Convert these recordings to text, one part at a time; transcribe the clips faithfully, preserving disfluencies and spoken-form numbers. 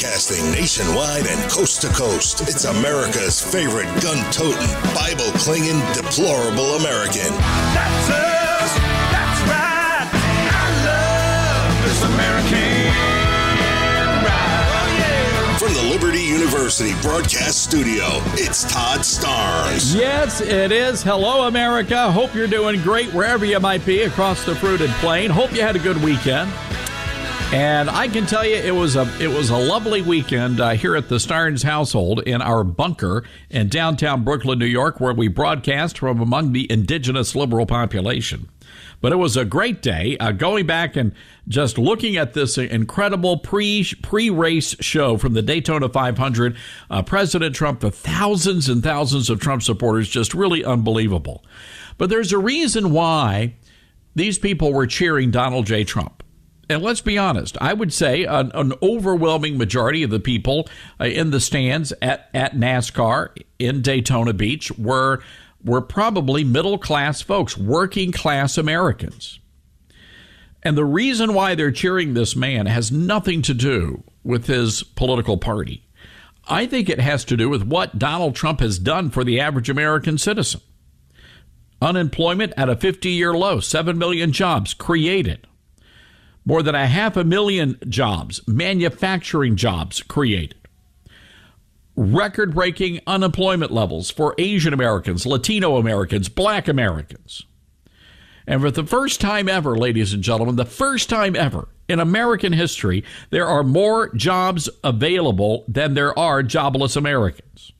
Broadcasting nationwide and coast to coast. It's America's favorite gun-toting, Bible-clinging, deplorable American. That's us. That's right. I love this American ride. Oh, yeah. From the Liberty University Broadcast Studio, it's Todd Starnes. Yes, it is. Hello, America. Hope you're doing great wherever you might be across the fruited plain. Hope you had a good weekend. And I can tell you it was a it was a lovely weekend uh, here at the Starnes household in our bunker in downtown Brooklyn, New York, where we broadcast from among the indigenous liberal population. But it was a great day uh, going back and just looking at this incredible pre, pre-race show from the Daytona five hundred. Uh, President Trump, the thousands and thousands of Trump supporters, just really unbelievable. But there's a reason why these people were cheering Donald J. Trump. And let's be honest, I would say an, an overwhelming majority of the people uh, in the stands at, at NASCAR in Daytona Beach were were probably middle-class folks, working-class Americans. And the reason why they're cheering this man has nothing to do with his political party. I think it has to do with what Donald Trump has done for the average American citizen. Unemployment at a fifty-year low, seven million jobs created. More than a half a million jobs, manufacturing jobs created. Record-breaking unemployment levels for Asian Americans, Latino Americans, Black Americans. And for the first time ever, ladies and gentlemen, the first time ever in American history, there are more jobs available than there are jobless Americans.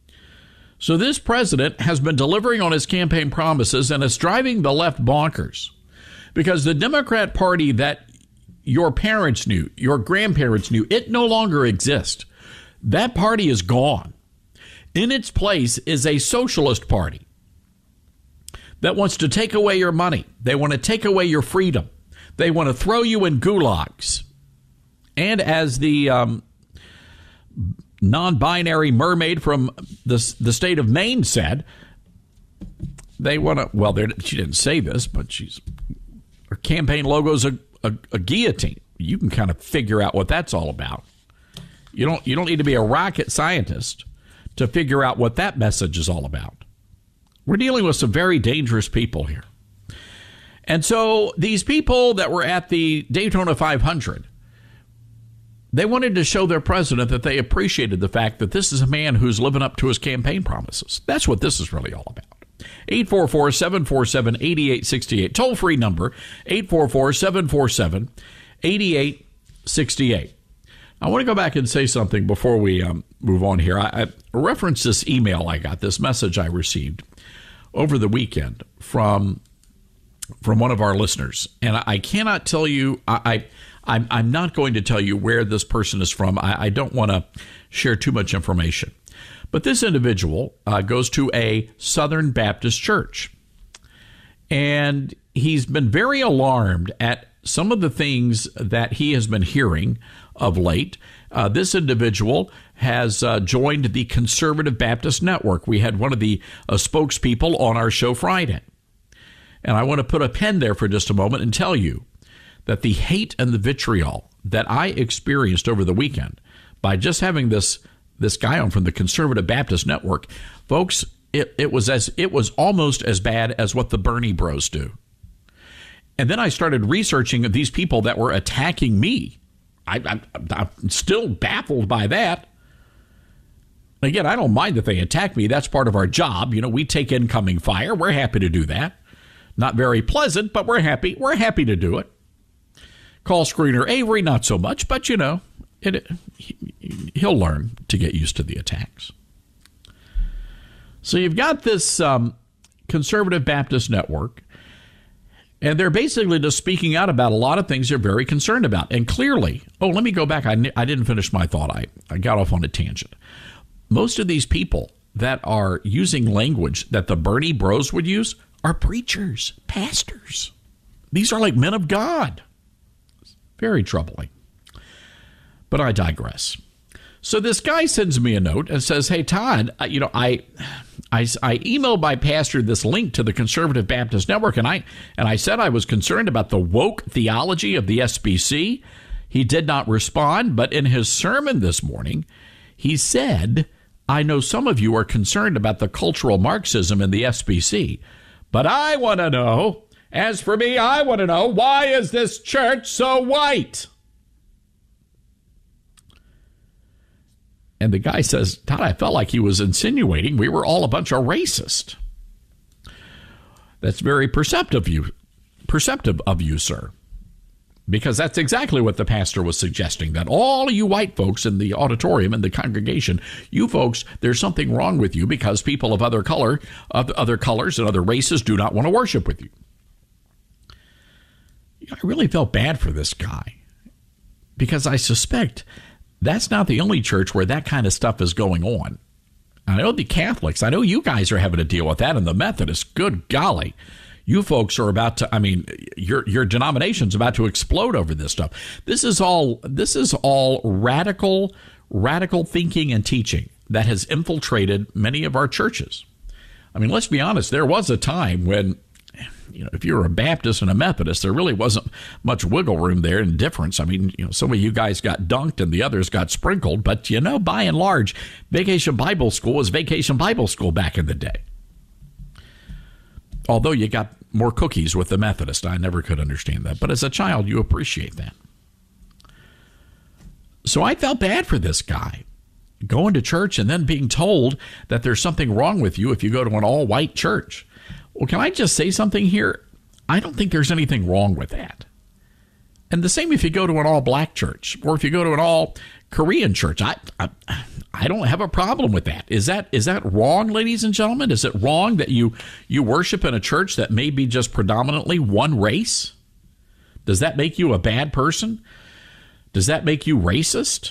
So this president has been delivering on his campaign promises and is driving the left bonkers. Because the Democrat Party that your parents knew, your grandparents knew, it no longer exists. That party is gone. In its place is a socialist party that wants to take away your money. They want to take away your freedom. They want to throw you in gulags. And as the um, non-binary mermaid from the, the state of Maine said, they want to, well, she didn't say this, but she's, her campaign logo is a, a, a guillotine. You can kind of figure out what that's all about. You don't you don't need to be a rocket scientist to figure out what that message is all about. We're dealing with some very dangerous people here. And so these people that were at the Daytona five hundred, they wanted to show their president that they appreciated the fact that this is a man who's living up to his campaign promises. That's what this is really all about. eight four four, seven four seven, eight eight six eight. Toll-free number, eight four four, seven four seven, eight eight six eight. I want to go back and say something before we um, move on here. I, I referenced this email I got, this message I received over the weekend from from one of our listeners. And I, I cannot tell you, I, I, I'm, I'm not going to tell you where this person is from. I, I don't want to share too much information. But this individual uh, goes to a Southern Baptist church. And he's been very alarmed at some of the things that he has been hearing of late. Uh, this individual has uh, joined the Conservative Baptist Network. We had one of the uh, spokespeople on our show Friday. And I want to put a pen there for just a moment and tell you that the hate and the vitriol that I experienced over the weekend by just having this this guy on from the Conservative Baptist Network, folks, it, it was as it was almost as bad as what the Bernie bros do. And then I started researching these people that were attacking me. I, I, I'm still baffled by that. Again, I don't mind that they attack me. That's part of our job. You know, we take incoming fire. We're happy to do that. Not very pleasant, but we're happy. We're happy to do it. Call screener Avery, not so much, but, you know, it, he, he'll learn to get used to the attacks. So you've got this um, Conservative Baptist Network. And they're basically just speaking out about a lot of things they're very concerned about. And clearly, oh, let me go back. I, I didn't finish my thought. I, I got off on a tangent. Most of these people that are using language that the Bernie bros would use are preachers, pastors. These are like men of God. Very troubling. But I digress. So this guy sends me a note and says, hey, Todd, you know, I, I, I emailed my pastor this link to the Conservative Baptist Network, and I and I said I was concerned about the woke theology of the S B C. He did not respond, but in his sermon this morning, he said, I know some of you are concerned about the cultural Marxism in the S B C, but I want to know, as for me, I want to know, why is this church so white? And the guy says, Todd, I felt like he was insinuating we were all a bunch of racists. That's very perceptive of you, perceptive of you, sir. Because that's exactly what the pastor was suggesting, that all of you white folks in the auditorium and the congregation, you folks, there's something wrong with you because people of other color, of other colors and other races do not want to worship with you. I really felt bad for this guy because I suspect that's not the only church where that kind of stuff is going on. I know the Catholics, I know you guys are having to deal with that, and the Methodists, good golly. You folks are about to, I mean, your your denomination's about to explode over this stuff. This is all this is all radical, radical thinking and teaching that has infiltrated many of our churches. I mean, let's be honest, there was a time when, you know, if you were a Baptist and a Methodist, there really wasn't much wiggle room there in difference. I mean, you know, some of you guys got dunked and the others got sprinkled, but, you know, by and large, Vacation Bible School was Vacation Bible School back in the day. Although you got more cookies with the Methodist. I never could understand that. But as a child, you appreciate that. So I felt bad for this guy going to church and then being told that there's something wrong with you if you go to an all-white church. Well, can I just say something here? I don't think there's anything wrong with that. And the same if you go to an all-black church or if you go to an all-Korean church. I, I I don't have a problem with that. Is that is that wrong, ladies and gentlemen? Is it wrong that you you worship in a church that may be just predominantly one race? Does that make you a bad person? Does that make you racist?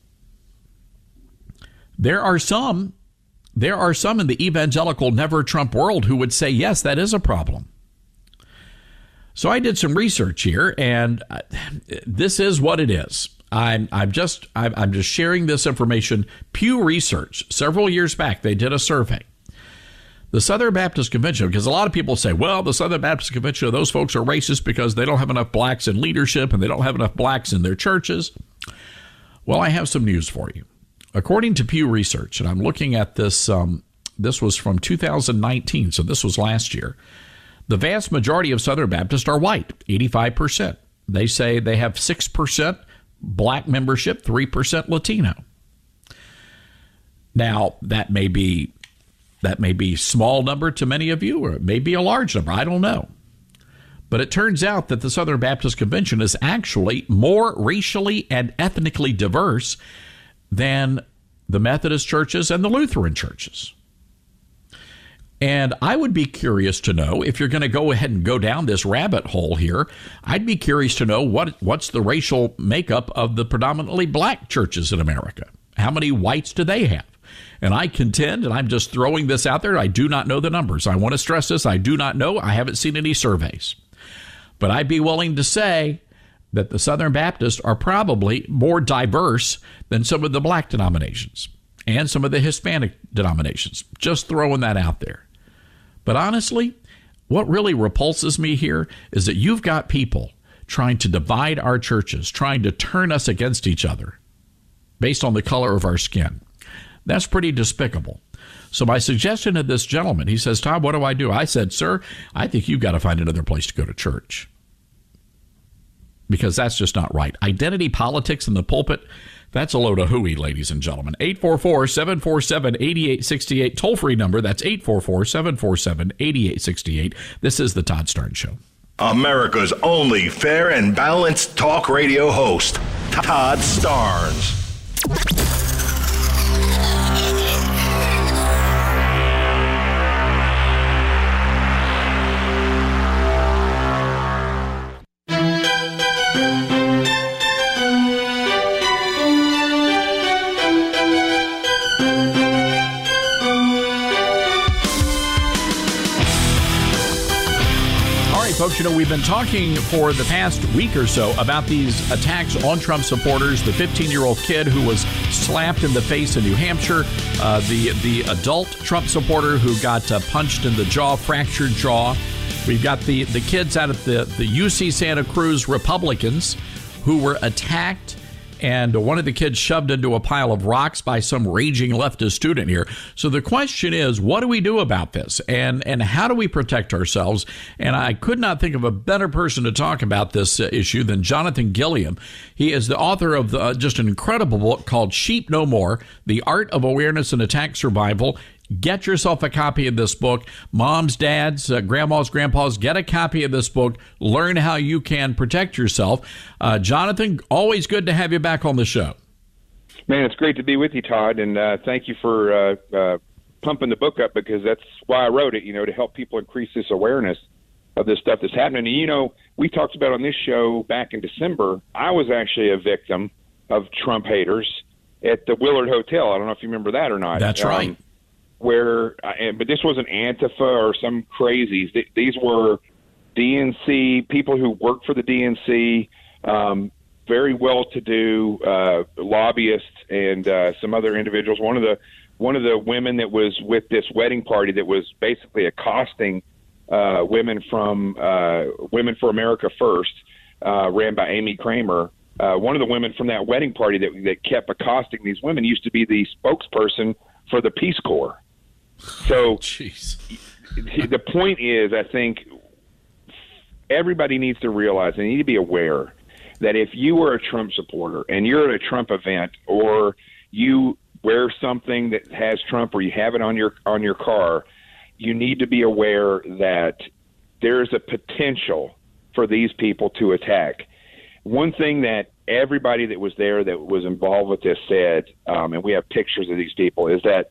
There are some there are some in the evangelical never Trump world who would say, yes, that is a problem. So I did some research here, and this is what it is. I'm I'm just I'm, I'm just sharing this information. Pew Research, several years back, they did a survey. The Southern Baptist Convention, because a lot of people say, well, the Southern Baptist Convention, those folks are racist because they don't have enough blacks in leadership and they don't have enough blacks in their churches. Well, I have some news for you. According to Pew Research, and I'm looking at this, um, this was from two thousand nineteen, so this was last year. The vast majority of Southern Baptists are white, eighty-five percent. They say they have six percent black membership, three percent Latino. Now, that may be that may be a small number to many of you, or it may be a large number. I don't know. But it turns out that the Southern Baptist Convention is actually more racially and ethnically diverse than the Methodist churches and the Lutheran churches. And I would be curious to know, if you're going to go ahead and go down this rabbit hole here, I'd be curious to know what what's the racial makeup of the predominantly black churches in America. How many whites do they have? And I contend, and I'm just throwing this out there, I do not know the numbers. I want to stress this. I do not know. I haven't seen any surveys. But I'd be willing to say that the Southern Baptists are probably more diverse than some of the black denominations and some of the Hispanic denominations. Just throwing that out there. But honestly, what really repulses me here is that you've got people trying to divide our churches, trying to turn us against each other based on the color of our skin. That's pretty despicable. So my suggestion to this gentleman, he says, Tom, what do I do? I said, sir, I think you've got to find another place to go to church, because that's just not right. Identity politics in the pulpit, that's a load of hooey, ladies and gentlemen. eight four four, seven four seven, eight eight six eight, toll-free number. That's eight four four, seven four seven, eight eight six eight. This is the Todd Starnes Show. America's only fair and balanced talk radio host, Todd Starnes. Folks, you know, we've been talking for the past week or so about these attacks on Trump supporters. The fifteen-year-old kid who was slapped in the face in New Hampshire, uh, the the adult Trump supporter who got uh, punched in the jaw, fractured jaw. We've got the, the kids out at the, the U C Santa Cruz Republicans who were attacked and one of the kids shoved into a pile of rocks by some raging leftist student here. So the question is, what do we do about this? And and how do we protect ourselves? And I could not think of a better person to talk about this uh, issue than Jonathan Gilliam. He is the author of the, uh, just an incredible book called Sheep No More, The Art of Awareness and Attack Survival. Get yourself a copy of this book. Moms, dads, uh, grandmas, grandpas, get a copy of this book. Learn how you can protect yourself. Uh, Jonathan, always good to have you back on the show. Man, it's great to be with you, Todd, and uh, thank you for uh, uh, pumping the book up, because that's why I wrote it, you know, to help people increase this awareness of this stuff that's happening. And, you know, we talked about on this show back in December, I was actually a victim of Trump haters at the Willard Hotel. I don't know if you remember that or not. That's right. Um, where, uh, but this wasn't Antifa or some crazies. Th- these were D N C, people who worked for the D N C, um, very well-to-do uh, lobbyists, and uh, some other individuals. One of the one of the women that was with this wedding party that was basically accosting uh, women from uh, Women for America First, uh, ran by Amy Kramer. Uh, one of the women from that wedding party that that kept accosting these women used to be the spokesperson for the Peace Corps. So Jeez. The point is, I think everybody needs to realize, they need to be aware that if you are a Trump supporter and you're at a Trump event, or you wear something that has Trump, or you have it on your on your car, you need to be aware that there's a potential for these people to attack. One thing that everybody that was there that was involved with this said, um, and we have pictures of these people, is that,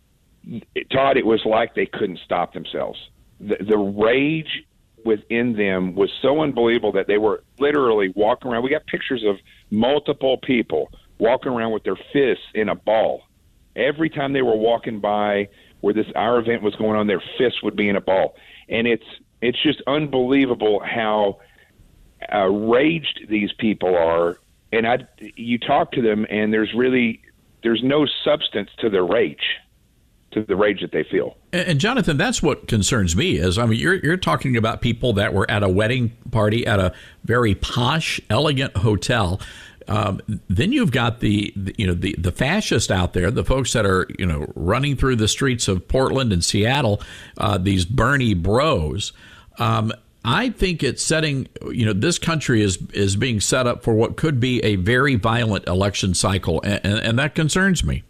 Todd, it was like they couldn't stop themselves. The, the rage within them was so unbelievable that they were literally walking around. We got pictures of multiple people walking around with their fists in a ball. Every time they were walking by where this our event was going on, their fists would be in a ball. And it's it's just unbelievable how uh, raged these people are. And I, you talk to them, and there's really there's no substance to their rage. to the rage that they feel. And, and Jonathan, that's what concerns me. Is I mean, you're you're talking about people that were at a wedding party at a very posh, elegant hotel. Um, then you've got the, the you know the the fascists out there, the folks that are you know running through the streets of Portland and Seattle, uh, these Bernie bros. Um, I think it's setting, you know, this country is is being set up for what could be a very violent election cycle, and, and, and that concerns me.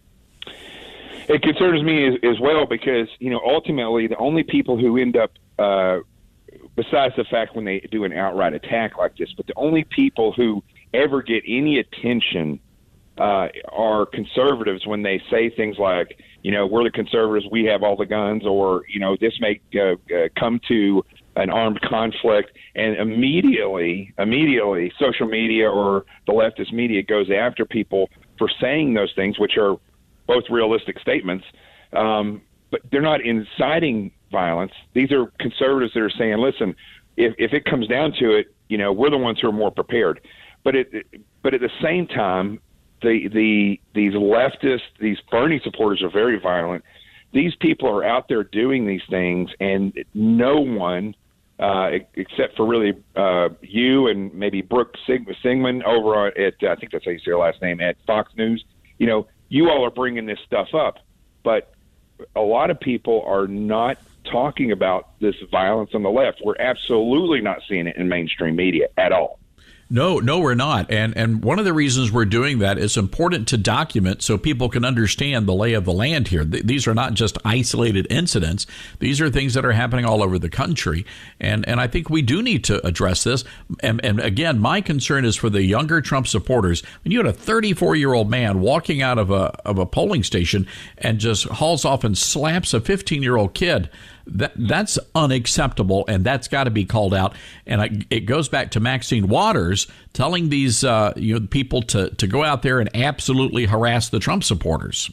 It concerns me as, as well, because, you know, ultimately the only people who end up, uh, besides the fact when they do an outright attack like this, but the only people who ever get any attention uh, are conservatives when they say things like, you know, we're the conservatives, we have all the guns, or, you know, this may uh, uh, come to an armed conflict, and immediately, immediately social media or the leftist media goes after people for saying those things, which are both realistic statements, um, but they're not inciting violence. These are conservatives that are saying, listen, if, if it comes down to it, you know, we're the ones who are more prepared. But it, but at the same time, the the these leftists, these Bernie supporters are very violent. These people are out there doing these things, and no one, uh, except for really uh, you and maybe Brooke Sig- Singman over at, I think that's how you say her last name, at Fox News, you know, you all are bringing this stuff up, but a lot of people are not talking about this violence on the left. We're absolutely not seeing it in mainstream media at all. No, no, we're not. And and one of the reasons we're doing that is important to document so people can understand the lay of the land here. Th- these are not just isolated incidents. These are things that are happening all over the country. And and I think we do need to address this. And, and again, my concern is for the younger Trump supporters. When you had a thirty-four-year-old man walking out of a of a polling station and just hauls off and slaps a fifteen-year-old kid, That that's unacceptable, and that's got to be called out. And I, it goes back to Maxine Waters telling these uh, you know people to, to go out there and absolutely harass the Trump supporters.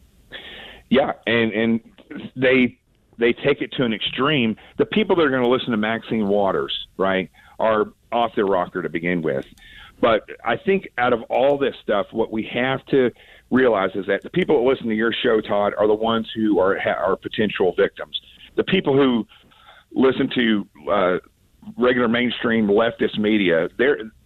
Yeah, and and they they take it to an extreme. The people that are going to listen to Maxine Waters, right, are off their rocker to begin with. But I think out of all this stuff, what we have to realize is that the people that listen to your show, Todd, are the ones who are are potential victims. The people who listen to uh, regular mainstream leftist media, they're, it,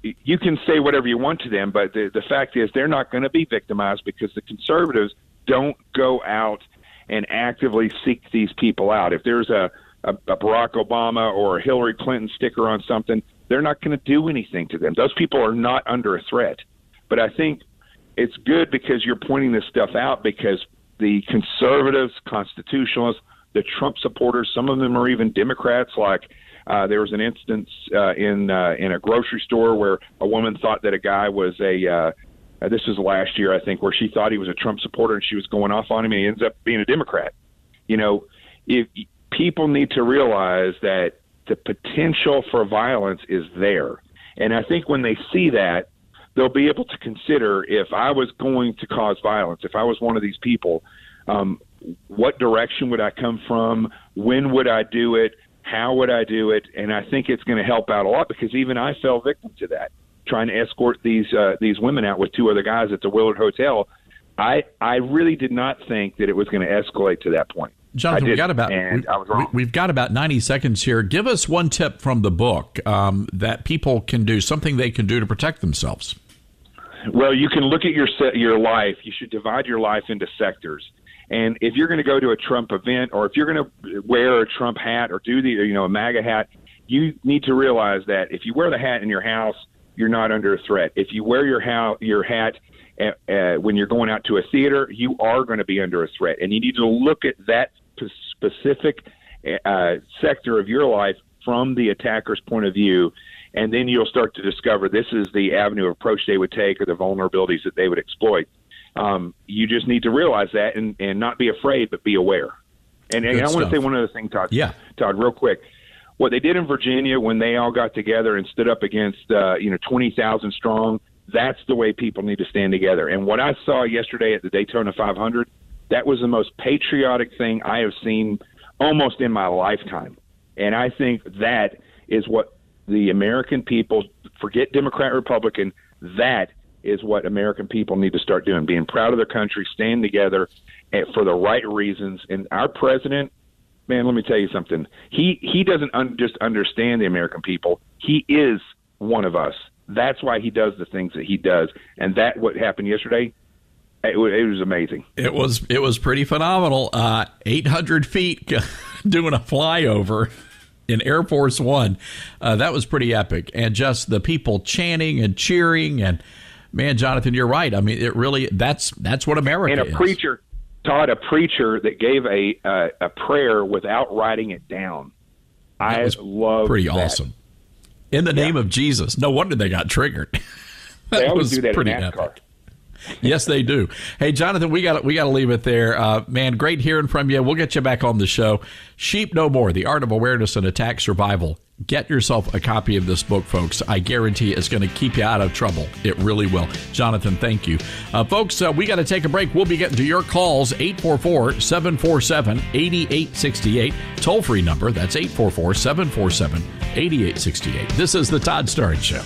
you can say whatever you want to them, but the, the fact is they're not going to be victimized because the conservatives don't go out and actively seek these people out. If there's a, a, a Barack Obama or a Hillary Clinton sticker on something, they're not going to do anything to them. Those people are not under a threat. But I think it's good because you're pointing this stuff out, because the conservatives, constitutionalists, the Trump supporters, some of them are even Democrats. Like uh, there was an instance uh, in uh, in a grocery store where a woman thought that a guy was a uh, uh, this was last year, I think, where she thought he was a Trump supporter and she was going off on him, and he ends up being a Democrat. You know, if people need to realize that the potential for violence is there, and I think when they see that, they'll be able to consider, if I was going to cause violence, if I was one of these people, um, what direction would I come from? When would I do it? How would I do it? And I think it's going to help out a lot, because even I fell victim to that, trying to escort these uh, these women out with two other guys at the Willard Hotel. I I really did not think that it was going to escalate to that point. Jonathan, we got about and we, I was wrong. We've got about ninety seconds here. Give us one tip from the book um, that people can do, something they can do to protect themselves. Well, you can look at your your life. You should divide your life into sectors. And if you're going to go to a Trump event, or if you're going to wear a Trump hat or do the, you know, a MAGA hat, you need to realize that if you wear the hat in your house, you're not under a threat. If you wear your ha- your hat uh, uh, when you're going out to a theater, you are going to be under a threat. And you need to look at that p- specific uh, sector of your life from the attacker's point of view. And then you'll start to discover this is the avenue of approach they would take, or the vulnerabilities that they would exploit. Um, you just need to realize that and, and not be afraid, but be aware. And, and I want to say one other thing, Todd. Yeah. Todd, real quick. What they did in Virginia when they all got together and stood up against, uh, you know, twenty thousand strong, that's the way people need to stand together. And what I saw yesterday at the Daytona five hundred, that was the most patriotic thing I have seen almost in my lifetime. And I think that is what the American people, forget Democrat, Republican, that is what American people need to start doing, being proud of their country, staying together for the right reasons. And our president, man, let me tell you something. He he doesn't un- just understand the American people. He is one of us. That's why he does the things that he does. And that what happened yesterday, it, it was amazing. It was it was pretty phenomenal. Uh, eight hundred feet doing a flyover in Air Force One. Uh, that was pretty epic. And just the people chanting and cheering. And, man, Jonathan, you're right. I mean, it really, that's that's what America is. And a is. preacher, Todd, a preacher that gave a uh, a prayer without writing it down. That I was love pretty that. awesome. In the name Yeah. of Jesus. No wonder they got triggered. that They always was do that pretty in NASCAR. epic. Yes, they do. Hey, Jonathan, we got we got to leave it there. Uh, man, great hearing from you. We'll get you back on the show. Sheep No More: The Art of Awareness and Attack Survival. Get yourself a copy of this book, folks. I guarantee it's going to keep you out of trouble. It really will. Jonathan, thank you. Uh, folks, uh, we got to take a break. We'll be getting to your calls, eight four four, seven four seven, eight eight six eight. Toll-free number, that's eight four four, seven four seven, eight eight six eight. This is The Todd Starnes Show.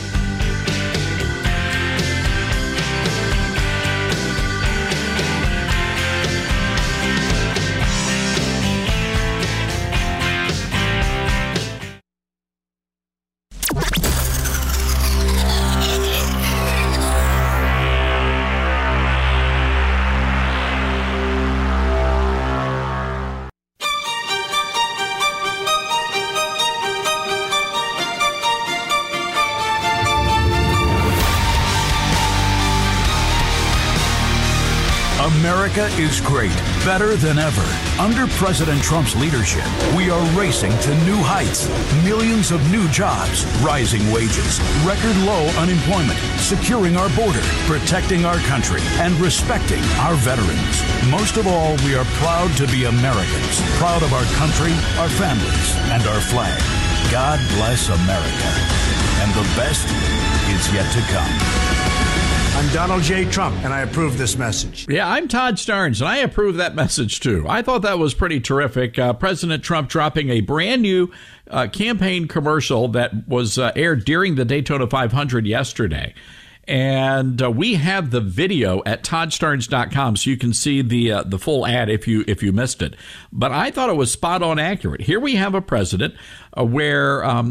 America is great, better than ever. Under President Trump's leadership, we are racing to new heights. Millions of new jobs, rising wages, record low unemployment, securing our border, protecting our country, and respecting our veterans. Most of all, we are proud to be Americans, proud of our country, our families, and our flag. God bless America. And the best is yet to come. I'm Donald J. Trump, and I approve this message. Yeah, I'm Todd Starnes, and I approve that message, too. I thought that was pretty terrific. Uh, President Trump dropping a brand new uh, campaign commercial that was uh, aired during the Daytona five hundred yesterday. And uh, we have the video at todd starnes dot com, so you can see the uh, the full ad if you if you missed it. But I thought it was spot on accurate. Here we have a president uh, where um,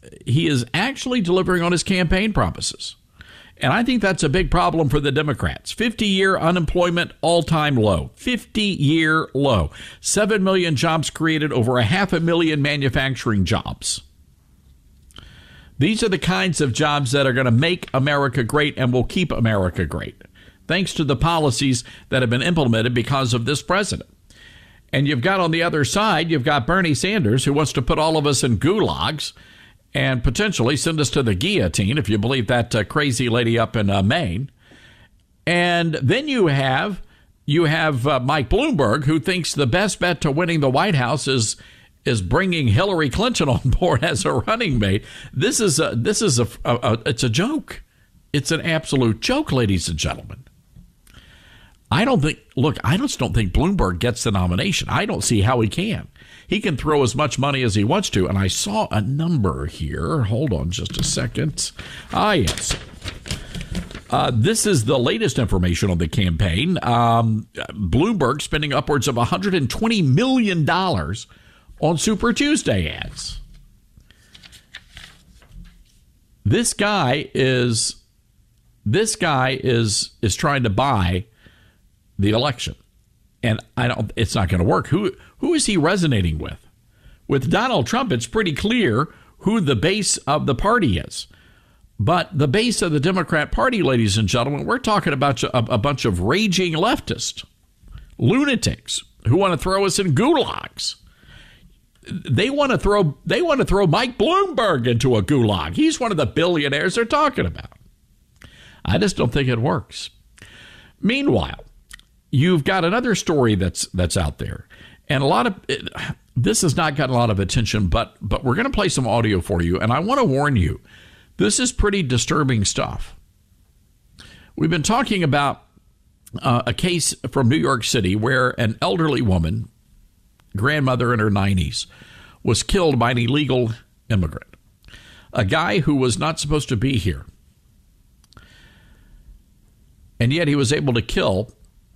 he is actually delivering on his campaign promises. And I think that's a big problem for the Democrats. fifty-year unemployment all-time low. fifty-year low. seven million jobs created, over a half a million manufacturing jobs. These are the kinds of jobs that are going to make America great and will keep America great, thanks to the policies that have been implemented because of this president. And you've got on the other side, you've got Bernie Sanders, who wants to put all of us in gulags and potentially send us to the guillotine, if you believe that uh, crazy lady up in uh, Maine. And then you have you have uh, Mike Bloomberg, who thinks the best bet to winning the White House is is bringing Hillary Clinton on board as a running mate. This is a this is a, a, a it's a joke. It's an absolute joke, ladies and gentlemen. I don't think. Look, I just don't think Bloomberg gets the nomination. I don't see how he can. He can throw as much money as he wants to. And I saw a number here. Hold on just a second. Ah, yes. Uh, this is the latest information on the campaign. Um, Bloomberg spending upwards of one hundred twenty million dollars on Super Tuesday ads. This guy is this guy is is trying to buy the election. And I don't. It's not going to work. Who who is he resonating with? With Donald Trump, it's pretty clear who the base of the party is. But the base of the Democrat Party, ladies and gentlemen, we're talking about a, a bunch of raging leftists, lunatics who want to throw us in gulags. They want to throw. They want to throw Mike Bloomberg into a gulag. He's one of the billionaires they're talking about. I just don't think it works. Meanwhile, you've got another story that's that's out there, and a lot of it, this has not gotten a lot of attention, but but we're going to play some audio for you, and I want to warn you, this is pretty disturbing stuff. We've been talking about uh, a case from New York City where an elderly woman, grandmother in her nineties, was killed by an illegal immigrant, a guy who was not supposed to be here, and yet he was able to kill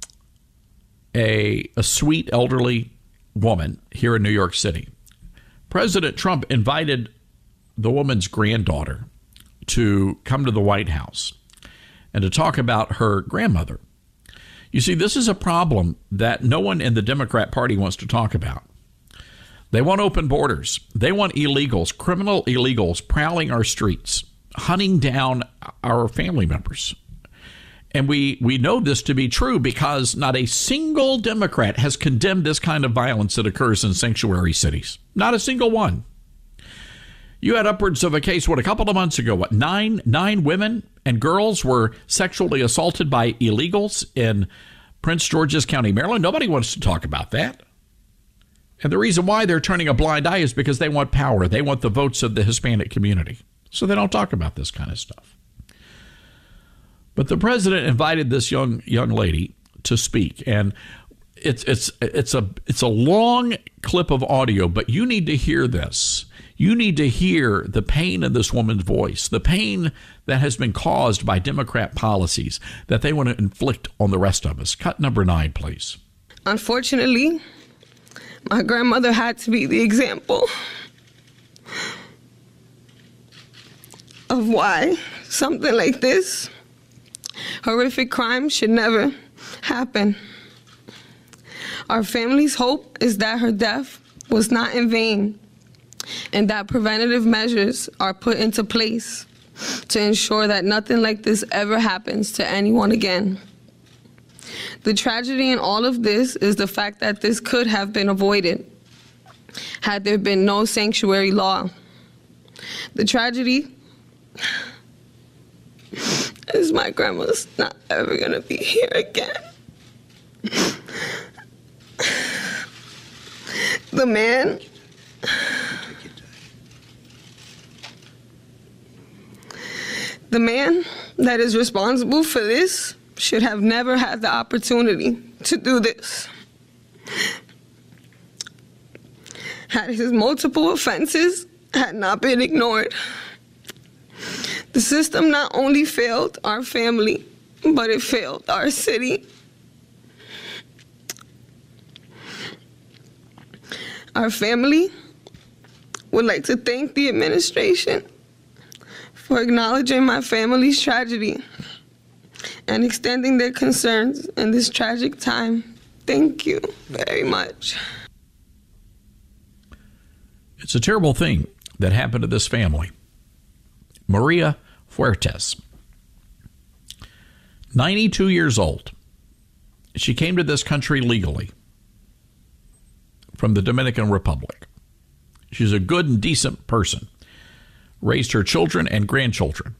A, a sweet elderly woman here in New York City. President Trump invited the woman's granddaughter to come to the White House and to talk about her grandmother. You see, this is a problem that no one in the Democrat Party wants to talk about. They want open borders. They want illegals, criminal illegals, prowling our streets, hunting down our family members. And we, we know this to be true because not a single Democrat has condemned this kind of violence that occurs in sanctuary cities. Not a single one. You had upwards of a case, what, a couple of months ago, what, nine, nine women and girls were sexually assaulted by illegals in Prince George's County, Maryland. Nobody wants to talk about that. And the reason why they're turning a blind eye is because they want power. They want the votes of the Hispanic community. So they don't talk about this kind of stuff. But the president invited this young young lady to speak, and it's it's it's a it's a long clip of audio, but you need to hear this. You need to hear the pain in this woman's voice, the pain that has been caused by Democrat policies that they want to inflict on the rest of us. Cut number nine, please. Unfortunately, my grandmother had to be the example of why something like this horrific crime should never happen. Our family's hope is that her death was not in vain and that preventative measures are put into place to ensure that nothing like this ever happens to anyone again. The tragedy in all of this is the fact that this could have been avoided had there been no sanctuary law. The tragedy is my grandma's not ever gonna be here again. The man the man that is responsible for this should have never had the opportunity to do this. Had his multiple offenses had not been ignored, the system not only failed our family, but it failed our city. Our family would like to thank the administration for acknowledging my family's tragedy and extending their concerns in this tragic time. Thank you very much. It's a terrible thing that happened to this family. Maria Fuertes, ninety-two years old. She came to this country legally from the Dominican Republic. She's a good and decent person. Raised her children and grandchildren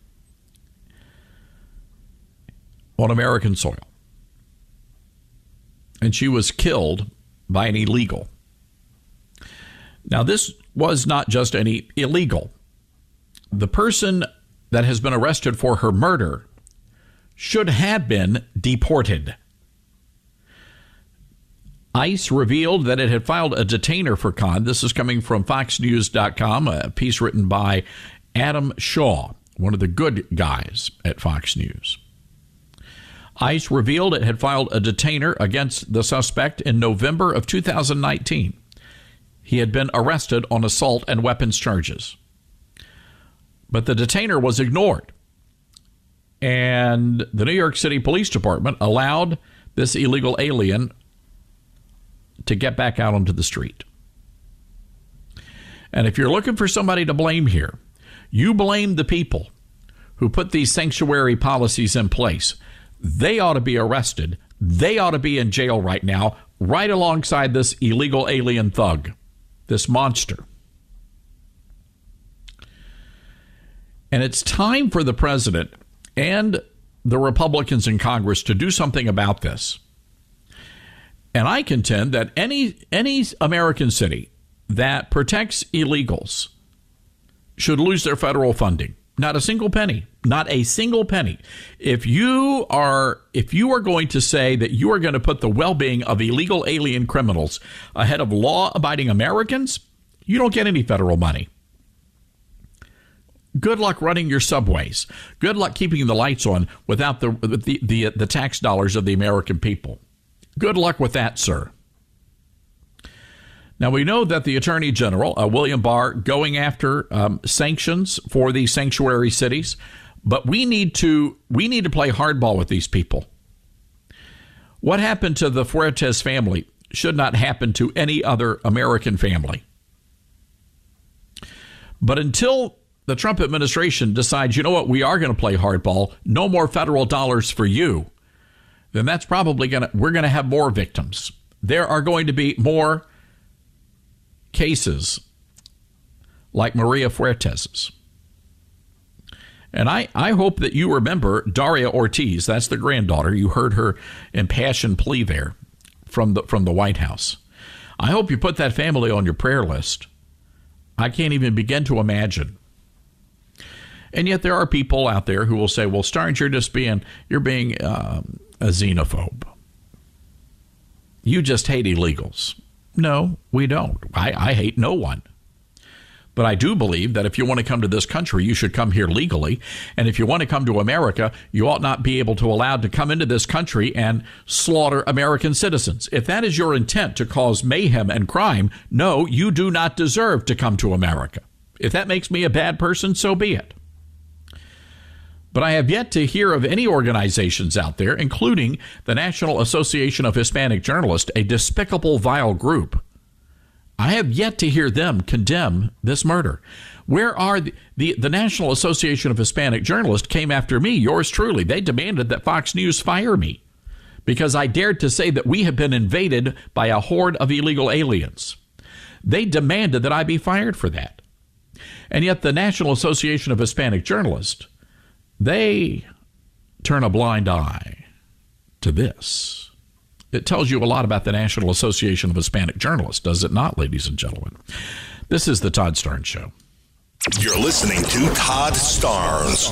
on American soil. And she was killed by an illegal. Now, this was not just any illegal. The person that has been arrested for her murder should have been deported. ICE revealed that it had filed a detainer for Khan. This is coming from fox news dot com, a piece written by Adam Shaw, one of the good guys at Fox News. ICE revealed it had filed a detainer against the suspect in November of two thousand nineteen. He had been arrested on assault and weapons charges. But the detainer was ignored. And the New York City Police Department allowed this illegal alien to get back out onto the street. And if you're looking for somebody to blame here, you blame the people who put these sanctuary policies in place. They ought to be arrested. They ought to be in jail right now, right alongside this illegal alien thug, this monster. And it's time for the president and the Republicans in Congress to do something about this. And I contend that any any American city that protects illegals should lose their federal funding. Not a single penny. Not a single penny. If you are if you are going to say that you are going to put the well-being of illegal alien criminals ahead of law-abiding Americans, you don't get any federal money. Good luck running your subways. Good luck keeping the lights on without the the the, the tax dollars of the American people. Good luck with that, sir. Now, we know that the Attorney General, uh, William Barr, going after um, sanctions for these sanctuary cities, but we need to we need to play hardball with these people. What happened to the Fuertes family should not happen to any other American family. But until the Trump administration decides, you know what, we are going to play hardball, no more federal dollars for you, then that's probably going to, we're going to have more victims. There are going to be more cases like Maria Fuertes's. And I, I hope that you remember Daria Ortiz. That's the granddaughter. You heard her impassioned plea there from the from the White House. I hope you put that family on your prayer list. I can't even begin to imagine. And yet there are people out there who will say, well, Starnes, you're just being, you're being um, a xenophobe. You just hate illegals. No, we don't. I, I hate no one. But I do believe that if you want to come to this country, you should come here legally. And if you want to come to America, you ought not be able to allow to come into this country and slaughter American citizens. If that is your intent, to cause mayhem and crime, no, you do not deserve to come to America. If that makes me a bad person, so be it. But I have yet to hear of any organizations out there, including the National Association of Hispanic Journalists, a despicable, vile group. I have yet to hear them condemn this murder. Where are the, the, the National Association of Hispanic Journalists came after me, yours truly. They demanded that Fox News fire me because I dared to say that we have been invaded by a horde of illegal aliens. They demanded that I be fired for that. And yet the National Association of Hispanic Journalists, they turn a blind eye to this. It tells you a lot about the National Association of Hispanic Journalists, does it not, ladies and gentlemen? This is the Todd Starnes Show. You're listening to Todd Starnes.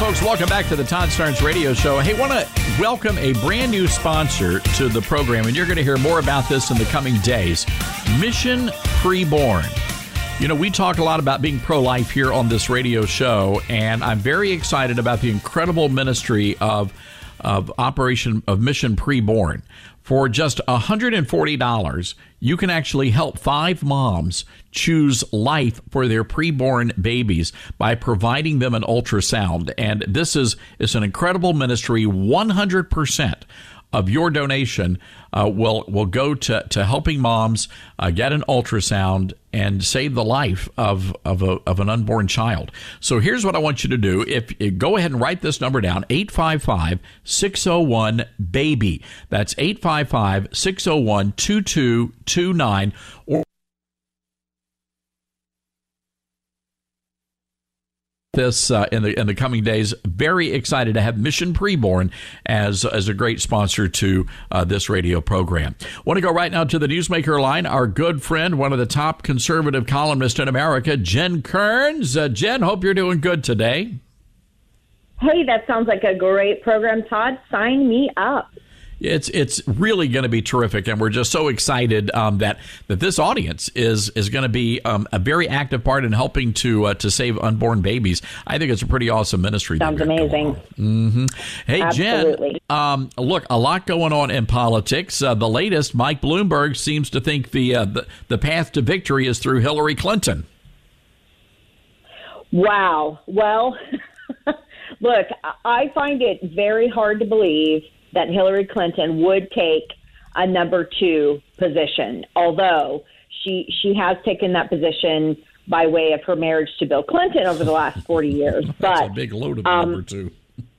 folks. Welcome back to the Todd Starnes Radio Show. Hey, want to welcome a brand new sponsor to the program, and you're going to hear more about this in the coming days. Mission Preborn. You know, we talk a lot about being pro-life here on this radio show, and I'm very excited about the incredible ministry of of Operation of Mission Preborn. For just one hundred forty dollars, you can actually help five moms choose life for their preborn babies by providing them an ultrasound. And this is, is an incredible ministry. one hundred percent of your donation uh, will will go to, to helping moms uh, get an ultrasound and save the life of of, a, of an unborn child. So here's what I want you to do. If, if go ahead and write this number down, eight five five, six oh one, BABY. That's eight five five, six oh one, two two two nine. Or this uh, in the in the coming days. Very excited to have Mission Preborn as as a great sponsor to uh, this radio program. Want to go right now to the Newsmaker line. Our good friend, one of the top conservative columnists in America, Jen Kearns. Uh, Jen, hope you're doing good today. Hey, that sounds like a great program, Todd. Sign me up. It's it's really going to be terrific, and we're just so excited um, that that this audience is is going to be um, a very active part in helping to uh, to save unborn babies. I think it's a pretty awesome ministry. Sounds amazing. Mm-hmm. Hey, Absolutely. Jen, um, look, a lot going on in politics. Uh, the latest, Mike Bloomberg seems to think the, uh, the the path to victory is through Hillary Clinton. Wow. Well, look, I find it very hard to believe that Hillary Clinton would take a number two position, although she she has taken that position by way of her marriage to Bill Clinton over the last forty years. That's but, a big load of um, number two.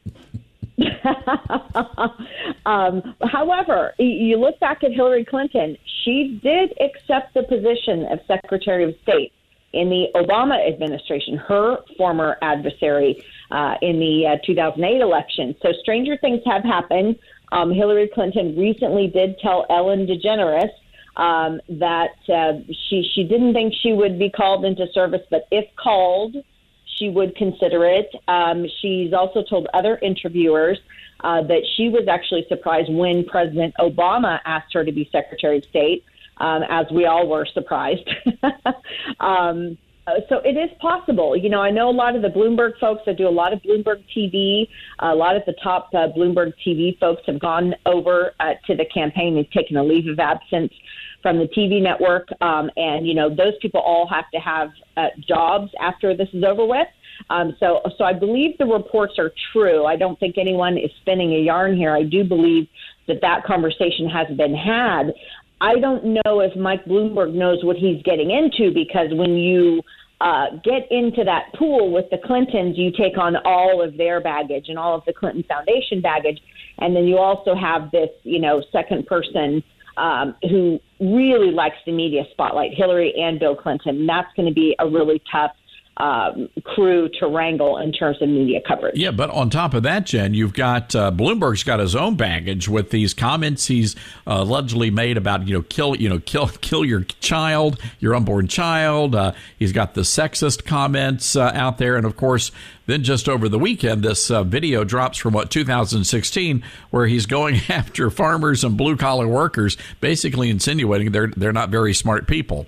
um, however, you look back at Hillary Clinton, she did accept the position of Secretary of State in the Obama administration, her former adversary uh, in the uh, two thousand eight election. So stranger things have happened. Um, Hillary Clinton recently did tell Ellen DeGeneres um, that uh, she she didn't think she would be called into service, but if called, she would consider it. Um, she's also told other interviewers uh, that she was actually surprised when President Obama asked her to be Secretary of State. Um, as we all were surprised. um, so it is possible. You know, I know a lot of the Bloomberg folks that do a lot of Bloomberg T V, a lot of the top uh, Bloomberg T V folks have gone over uh, to the campaign. They've taken a leave of absence from the T V network. Um, and, you know, those people all have to have uh, jobs after this is over with. Um, so, so I believe the reports are true. I don't think anyone is spinning a yarn here. I do believe that that conversation has been had. I don't know if Mike Bloomberg knows what he's getting into, because when you uh, get into that pool with the Clintons, you take on all of their baggage and all of the Clinton Foundation baggage. And then you also have this, you know, second person um, who really likes the media spotlight, Hillary and Bill Clinton. And that's going to be a really tough Um, crew to wrangle in terms of media coverage. Yeah, but on top of that, Jen, you've got uh, Bloomberg's got his own baggage with these comments he's uh, allegedly made about, you know, kill, you know, kill, kill your child, your unborn child. Uh, he's got the sexist comments uh, out there, and of course, then just over the weekend, this uh, video drops from what two thousand sixteen, where he's going after farmers and blue collar workers, basically insinuating they're they're not very smart people.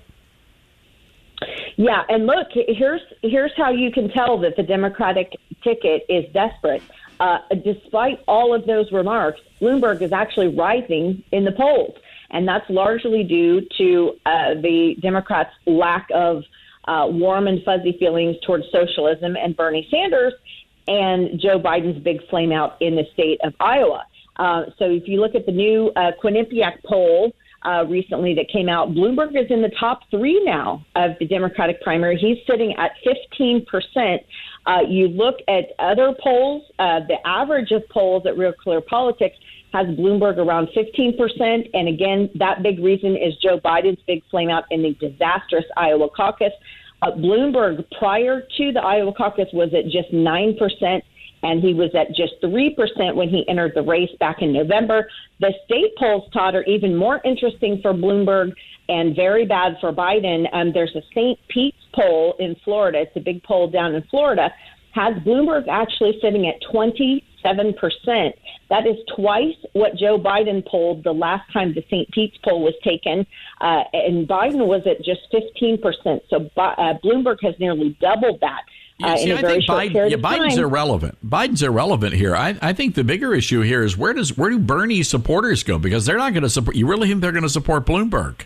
Yeah, and look, here's here's how you can tell that the Democratic ticket is desperate. Uh, despite all of those remarks, Bloomberg is actually rising in the polls, and that's largely due to uh, the Democrats' lack of uh, warm and fuzzy feelings towards socialism and Bernie Sanders, and Joe Biden's big flame out in the state of Iowa. Uh, so if you look at the new uh, Quinnipiac poll, Uh, recently that came out, Bloomberg is in the top three now of the Democratic primary. He's sitting at fifteen percent. Uh, you look at other polls, uh, the average of polls at Real Clear Politics has Bloomberg around fifteen percent. And again, that big reason is Joe Biden's big flame out in the disastrous Iowa caucus. Uh, Bloomberg, prior to the Iowa caucus, was at just nine percent. And he was at just three percent when he entered the race back in November. The state polls, Todd, are even more interesting for Bloomberg and very bad for Biden. Um, there's a Saint Pete's poll in Florida. It's a big poll down in Florida. has Bloomberg actually sitting at twenty-seven percent. That is twice what Joe Biden polled the last time the Saint Pete's poll was taken, uh, and Biden was at just fifteen percent. So uh, Bloomberg has nearly doubled that. Yeah, uh, see, in a I very think short Biden, period yeah, of Biden's time. irrelevant. Biden's irrelevant here. I, I think the bigger issue here is where does where do Bernie supporters go? Because they're not going to support. You really think they're going to support Bloomberg?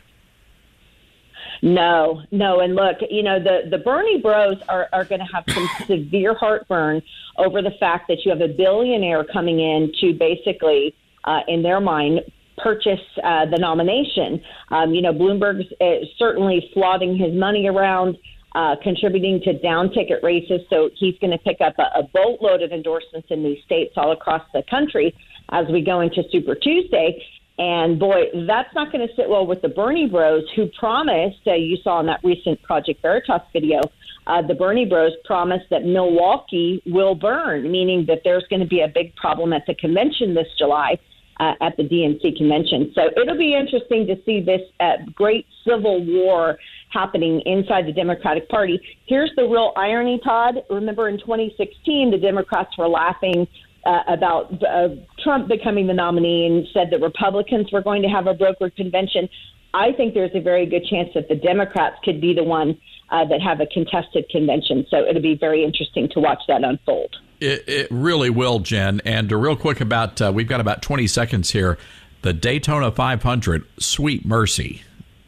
No, no. And look, you know, the, the Bernie bros are, are going to have some severe heartburn over the fact that you have a billionaire coming in to basically, uh, in their mind, purchase uh, the nomination. Um, you know, Bloomberg's uh, certainly flaunting his money around, uh, contributing to down ticket races. So he's going to pick up a, a boatload of endorsements in these states all across the country as we go into Super Tuesday. And, boy, that's not going to sit well with the Bernie bros who promised, uh, you saw in that recent Project Veritas video, uh, the Bernie bros promised that Milwaukee will burn, meaning that there's going to be a big problem at the convention this July, uh, at the D N C convention. So it'll be interesting to see this uh, great civil war happening inside the Democratic Party. Here's the real irony, Todd. Remember in twenty sixteen, the Democrats were laughing Uh, about uh, Trump becoming the nominee and said that Republicans were going to have a brokered convention. I think there's a very good chance that the Democrats could be the one uh, that have a contested convention. So it'll be very interesting to watch that unfold. It, it really will, Jen. And uh, real quick about, uh, we've got about twenty seconds here. The Daytona five hundred, Sweet Mercy.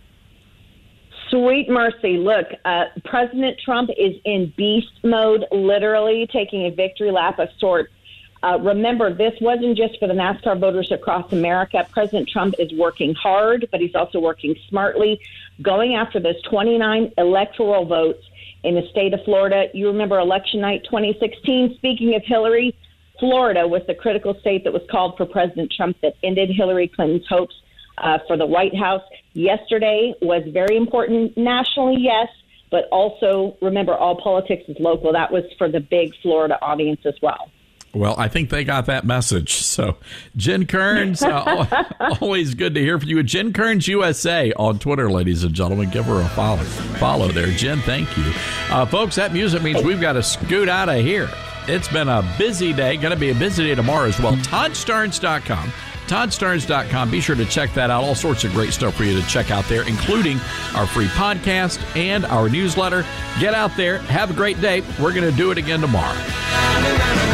Sweet mercy. Look, uh, President Trump is in beast mode, literally taking a victory lap of sorts. Uh, remember, this wasn't just for the NASCAR voters across America. President Trump is working hard, but he's also working smartly, going after those twenty-nine electoral votes in the state of Florida. You remember election night twenty sixteen. Speaking of Hillary, Florida was the critical state that was called for President Trump that ended Hillary Clinton's hopes uh, for the White House. Yesterday was very important nationally, yes, but also remember, all politics is local. That was for the big Florida audience as well. Well, I think they got that message. So, Jen Kearns, uh, always good to hear from you. Jen Kearns U S A on Twitter, ladies and gentlemen. Give her a follow. Follow there. Jen, thank you. Uh, folks, that music means we've got to scoot out of here. It's been a busy day. Going to be a busy day tomorrow as well. Todd Starnes dot com. Todd Starnes dot com. Be sure to check that out. All sorts of great stuff for you to check out there, including our free podcast and our newsletter. Get out there. Have a great day. We're going to do it again tomorrow.